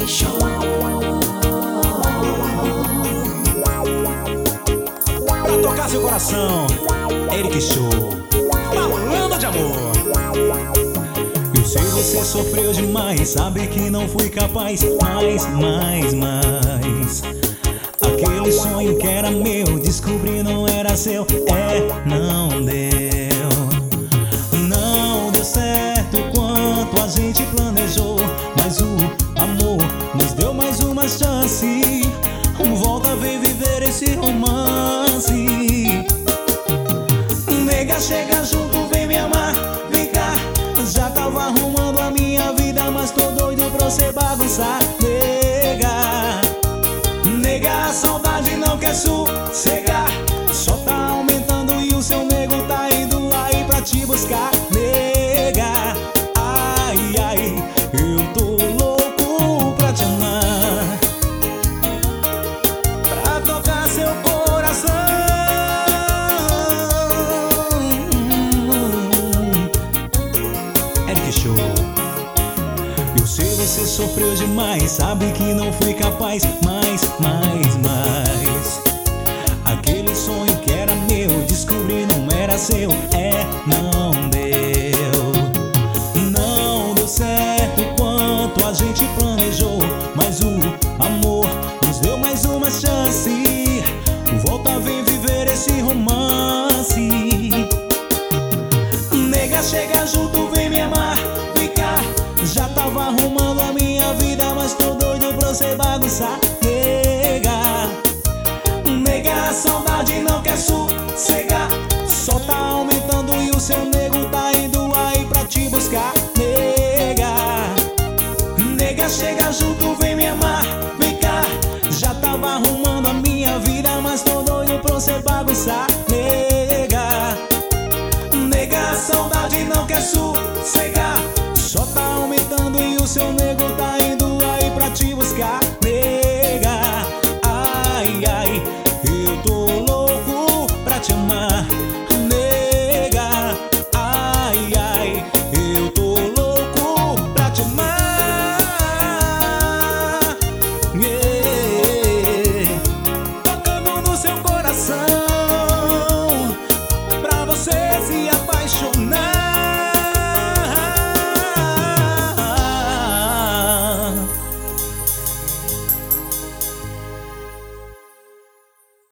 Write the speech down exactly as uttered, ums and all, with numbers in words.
Eric Show. Pra tocar seu coração, Eric Show. Falando de amor. Eu sei você sofreu demais, sabe que não fui capaz. Mais, mais, mais. Aquele sonho que era meu, descobri não era seu. É, não deu. Não deu certo quanto a gente planejou, mas o amor nos deu mais uma chance. Volta, vem viver esse romance. Nega, chega junto, vem me amar, vem cá. Já tava arrumando a minha vida, mas tô doido pra você bagunçar. Nega, nega, a saudade não quer sossegar. Só tá aumentando e o seu nego tá indo aí pra te buscar. Nega, ai, ai, eu tô louco pra te amar, pra tocar seu coração. Eric Show. Eu sei você sofreu demais, sabe que não fui capaz. Mais, mais, mais. Aquele sonho que era meu, descobri não era seu. É, não deu. Não deu certo quanto a gente planejou, mas o amor nos deu mais uma chance. Volta, vem viver esse romance. Nega, chega junto, vem me amar, vem cá. Já tava arrumando a minha vida, mas tô doido pra você bagunçar. Nega, nega, a saudade não quer sossegar. Só tá aumentando e o seu nego tá indo aí pra te buscar. Nega, nega, chega junto, vem me amar, vem cá. Já tava arrumando a minha vida, mas tô doido pra você bagunçar. Nega, nega, a saudade não quer sossegar. Só tá aumentando e o seu nego tá